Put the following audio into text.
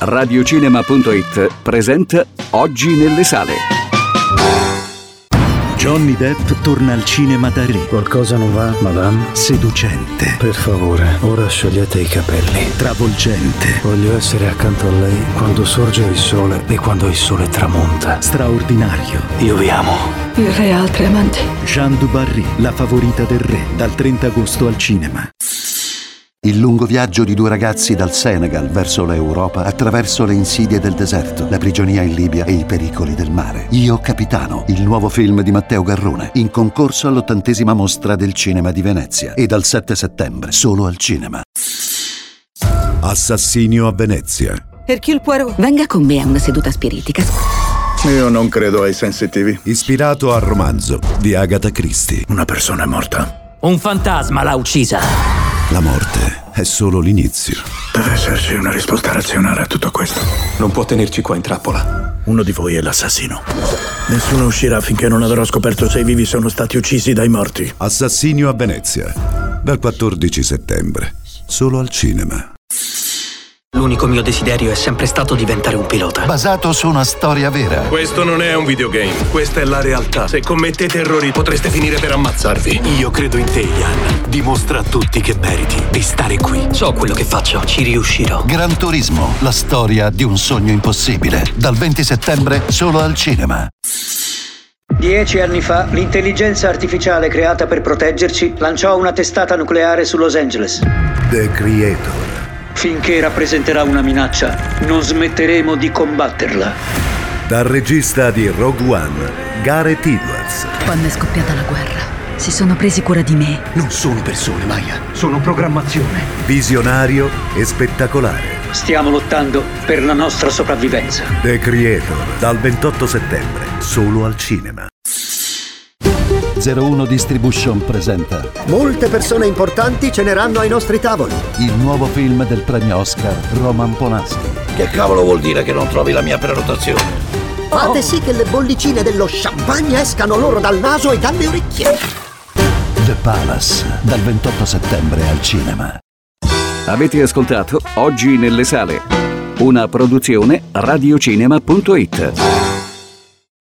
Radiocinema.it presenta Oggi nelle sale. Johnny Depp torna al cinema da re. Qualcosa non va, madame? Seducente. Per favore, ora sciogliete i capelli. Travolgente. Voglio essere accanto a lei quando sorge il sole e quando il sole tramonta. Straordinario. Io vi amo. Il re ha altre amanti. Jeanne du Barry, la favorita del re, dal 30 agosto al cinema. Il lungo viaggio di due ragazzi dal Senegal verso l'Europa attraverso le insidie del deserto, la prigionia in Libia e i pericoli del mare. Io capitano, il nuovo film di Matteo Garrone, in concorso all'80ª mostra del cinema di Venezia e dal 7 settembre solo al cinema. Assassinio a Venezia. Hercule Poirot, venga con me a una seduta spiritica. Io non credo ai sensitivi. Ispirato al romanzo di Agatha Christie. Una persona è morta. Un fantasma l'ha uccisa. La morte è solo l'inizio. Deve esserci una risposta razionale a tutto questo. Non può tenerci qua in trappola. Uno di voi è l'assassino. Nessuno uscirà finché non avrò scoperto se i vivi sono stati uccisi dai morti. Assassinio a Venezia. Dal 14 settembre. Solo al cinema. L'unico mio desiderio è sempre stato diventare un pilota. Basato su una storia vera. Questo non è un videogame, questa è la realtà. Se commettete errori potreste finire per ammazzarvi. Io credo in te, Ian. Dimostra a tutti che meriti di stare qui. So quello che faccio, ci riuscirò. Gran Turismo, la storia di un sogno impossibile. Dal 20 settembre solo al cinema. 10 anni fa, l'intelligenza artificiale creata per proteggerci lanciò una testata nucleare su Los Angeles. The Creator. Finché rappresenterà una minaccia, non smetteremo di combatterla. Dal regista di Rogue One, Gareth Edwards. Quando è scoppiata la guerra, si sono presi cura di me. Non sono persone, Maya. Sono programmazione. Visionario e spettacolare. Stiamo lottando per la nostra sopravvivenza. The Creator, dal 28 settembre, solo al cinema. 01 Distribution presenta Molte persone importanti ceneranno ai nostri tavoli. il nuovo film del premio Oscar Roman Polanski. Che cavolo vuol dire che non trovi la mia prenotazione? Fate sì che le bollicine dello champagne escano loro dal naso e dalle orecchie. The Palace, dal 28 settembre al cinema. Avete ascoltato Oggi nelle sale, una produzione radiocinema.it.